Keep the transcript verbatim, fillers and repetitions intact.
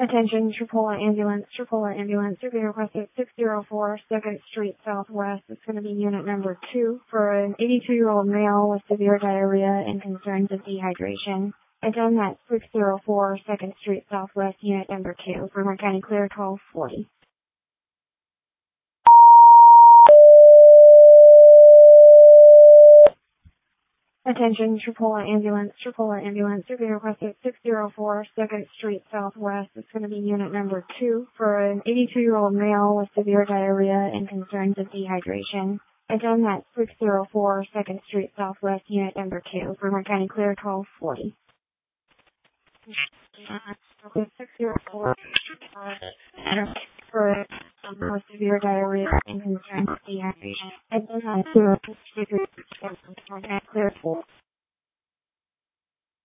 Attention, Chipola Ambulance, Chipola Ambulance, you're being requested six oh four second Street Southwest. It's going to be unit number two for an eighty-two-year-old male with severe diarrhea and concerns of dehydration. Again, that's six oh four second Street Southwest, unit number two, for County Clear twelve forty. Attention, Chipola Ambulance, Chipola Ambulance, you're being requested six oh four second Street Southwest. It's going to be unit number two for an eighty-two-year-old male with severe diarrhea and concerns of dehydration. Again, that's six oh four second Street Southwest, unit number two, for County Clear twelve forty. six oh four for more severe diarrhea and concerns of dehydration. Again, that's zero six clear four.